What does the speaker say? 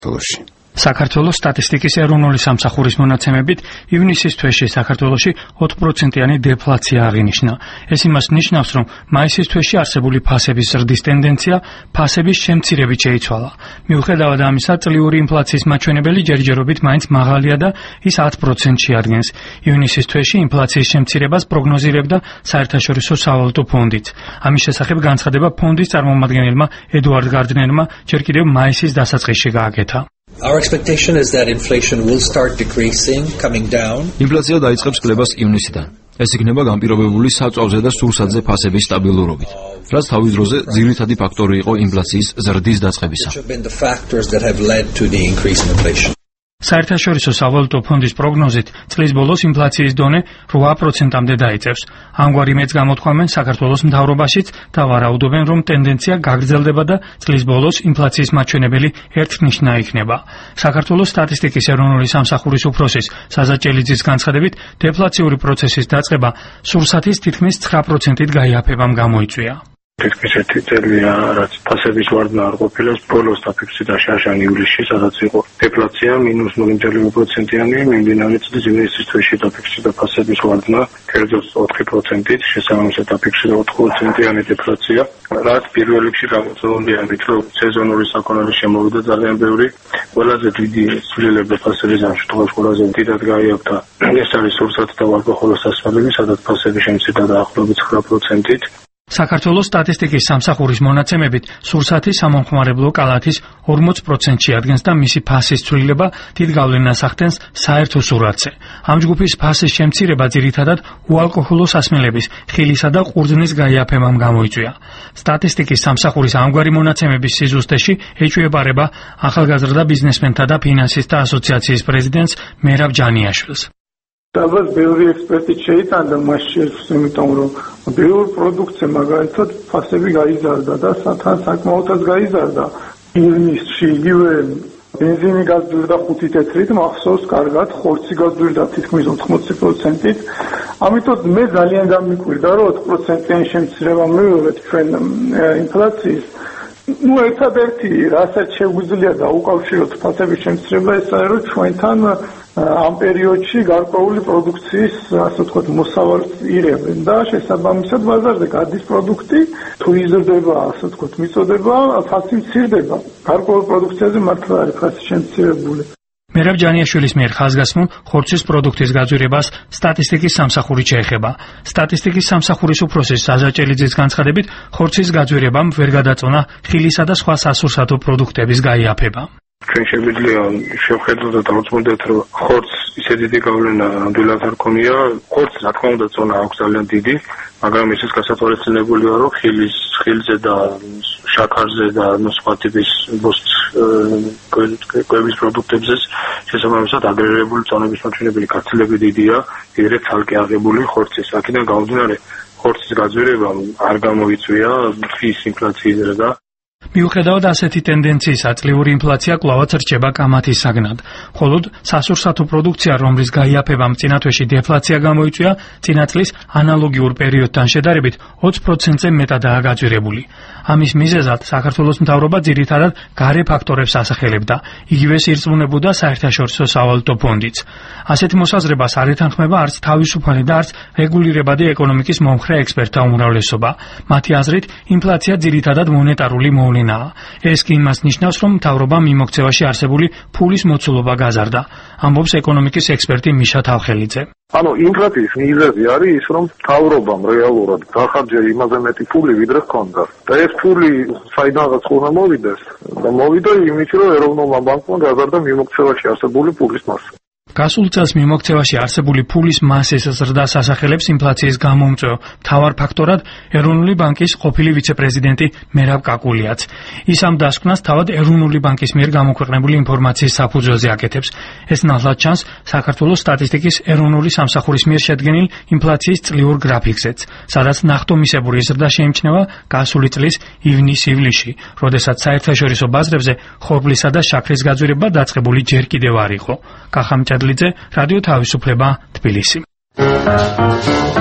საქართველოს სტატისტიკის ეროვნული სამსახურის მონაცემებით ივნისის თვეში საქართველოში 4%-იანი დეფლაცია აღინიშნა. ეს იმას ნიშნავს, რომ მაისის თვეში არსებული ფასების ზრდის ტენდენცია ფასების შემცირებით შეიცვალა. მიუხედავად ამისა, წლიური ინფლაციის მაჩვენებელი ჯერჯერობით მაინც მაღალია და ის 10%-ში ადგენს. ივნისის თვეში ინფლაციის შემცირებას პროგნოზირებდა საერთაშორისო სავალუტო ფონდიც. ამის შესახებ განცხადება ფონდის წარმომადგენელმა ედუარდ გარდნერმა ჯერ კიდევ მაისის დასაწყისში გააკეთა. Our expectation is that inflation will start decreasing, coming down. ინფლაცია დაიწყებს კლებას ივნისიდან. ეს იქნება განპირობებული საწვავზე და სურსათზე ფასების სტაბილურობით, რაც თავის დროზე ძირითადი ფაქტორი იყო ინფლაციის ზრდის დაწყებისა. საერთაშორისო სავალუტო ფონდის პროგნოზით წლის ბოლოს ინფლაციის დონე 8%-მდე დაიწევს. ამგვარი მეც გამოთქვამენ საქართველოს მთავრობაშიც და ვარაუდობენ, რომ ტენდენცია გაგრძელდება და წლის ბოლოს ინფლაციის მაჩვენებელი ერთნიშნა იქნება. საქართველოს სტატისტიკის ეროვნული სამსახურის უფროსის საზაჭელიძის განცხადებით, დეფლაციური პროცესის დაწყება სურსათის თითქმის 9%-ით გაიაფებამ გამოიწვია. თითქმის ერთი წელია, რაც ფასების ვარდნა არ ყოფილა, ბოლოს დაფიქსირდა შარშან ივლისში, სადაც იყო დეფლაცია -0.9%-იანი, მიმდინარე წლის ივნისის თვეში დაფიქსირდა ფასების ვარდნა კერძოდ 4%-ით, შესაბამისად დაფიქსირდა 4%-იანი დეფლაცია, რაც პირველ რიგში გამოწვეულია იმით, რომ სეზონური საქონელი შემოვიდა ძალიან ბევრი, ყველაზე დიდი ცვლილება ფასების შემთხვევაში ყველაზე დიდად გაიაფთა. ეს არის სურსათი და ალკოჰოლის სასმელები, სადაც ფასები შემცირდა დაახლოებით 9%-ით. საქართველოს სტატისტიკის სამსახურის მონაცემებით სურსათი სამომხმარებლო კალათის 40%-ში ადგენს და მისი ფასის ცვლილება დიდ გავლენას ახდენს საერთო სურათზე. ამ ჯგუფის ფასის შემცირება ძირითადად უალკოჰოლო სასმელების, ხილისა და ყურძნის გაიაფებამ გამოიწვია. სტატისტიკის სამსახურის ამგვარი მონაცემების სიზუსტეში ეჭვებარება ახალგაზრდა ბიზნესმენთა და ფინანსისტთა ასოციაციის პრეზიდენტს მერაბ ჯანიაშვილს. Დაბალ ბევრი ექსპერტი შეიტანდა მასში, იმიტომ რომ ბევრი პროდუქცია მაგალითად ფასები გაიზარდა და საკმაოდაც გაიზარდა. ივნისში იგივე ბენზინი გაზრდა 5 თეთრით, მახსოვს კარგად, ხორცი გაზრდა თითქმის 80%-ით. ამიტომ მე ძალიან გამიკვირდა, რომ 4%-იანი შემცირება მივიღეთ ჩვენ ინფლაციის. ერთადერთი რასაც შეგვიძლია დაუკავშიროთ ფასების შემცირება, ეს არის რომ ჩვენთან ამ პერიოდში გარკვეული პროდუქციის, ასე ვთქვათ, მოსავალს იღებენ და შესაბამისად ბაზარზე გადის პროდუქტი, თუ იზრდება, ასე ვთქვათ, მიწოდება, ფასი მცირდება. გარკვეულ პროდუქციაზე მართლა არის ფასი შემცირებული. მერაბ ჯანიაშვილის მიერ ხაზგასმულ ხორცის პროდუქტის გაძვირებას სტატისტიკის სამსახური შეეხება. სტატისტიკის სამსახურის უფროსის საზაჭელიძის განცხადებით, ხორცის გაძვირებამ ვერ გადაწონა ხილისა და სხვა სასურსათო პროდუქტების გაიაფება. ჩვენ შეგვიძლია შევხედოთ და დავწმუნდეთ, რომ ხორცს ისე დიდი გავლენა ნამდვილად არ ქონია. ხორცს, რა თქმა უნდა, წონა აქვს ძალიან დიდი, მაგრამ ისიც გასათვალისწინებულია, რომ ხილზე და შაქარზე და სხვა ტიპის კვების პროდუქტებზე შესაბამისად აგრეგირებული წონების მაჩვენებელი გაცილებით დიდია, ვიდრე ცალკე აღებული ხორცის. აქედან გამომდინარე, ხორცის გაძვირებამ არ გამოიწვია ფის ინფლაციის ზრდა. მიუხედავად ასეთი ტენდენციისა, წლიური ინფლაცია კვლავაც რჩება კამათის საგნად. მხოლოდ სასურსათო პროდუქცია, რომლის გაიაფებამ წინა თვეში დეფლაცია გამოიწვია, წინა წლის ანალოგიურ პერიოდთან შედარებით 20%-ზე მეტადაა გაძვირებული. ამის მიზეზად საქართველოს მთავრობა ძირითადად გარე ფაქტორებს ასახელებდა. იგივეს ირწმუნებოდა საერთაშორისო სავალუტო ფონდიც. ასეთ მოსაზრებას არ ეთანხმება არც თავისუფალი და არც რეგულირებადი ეკონომიკის მომხრე ექსპერტთა უმრავლესობა. მათი აზრით, ინფლაცია ძირითადად მონეტარული მოვლენაა. ეს კი იმას ნიშნავს, რომ მთავრობამ მიმოქცევაში არსებული ფულის მოცულობა გაზარდა. ამბობს ეკონომიკის ექსპერტი მიშა თავხელიძე. ინფლაციის მიზეზი არის ის, რომ მთავრობამ რეალურად გახარჯა იმაზე მეტი ფული, ვიდრე ჰქონდა. და ეს ფული საიდანაც უნდა მოვიდეს და მოვიდა იმით, რომ ეროვნულმა ბანკმა გაზარდა მიმოქცევაში არსებული ფულის მასა. გასულ წელს მიმოქცევაში არსებული ფულის მასის ზრდას ასახელებს ინფლაციის გამომწვევ მთავარ ფაქტორად ეროვნული ბანკის ყოფილი ვიცე-პრეზიდენტი მერაბ კაკულიაც. ის ამ დასკვნას თავად ეროვნული ბანკის მიერ გამოქვეყნებული ინფორმაციის საფუძველზე აკეთებს. ეს ნახლად ჩანს საქართველოს სტატისტიკის ეროვნული სამსახურის მიერ შედგენილ ინფლაციის წლიურ გრაფიკზეც, სადაც ნახტომისებური ზრდა შეიმჩნევა გასული წლის ივნის-ივლისში, როდესაც საერთაშორისო ბაზრებზე ხორბლისა და შაქრის გაძვირება დაწყებული ჯერ კიდევ არ იყო. კახამჭადლიძე, რადიო თავისუფლება, თბილისი.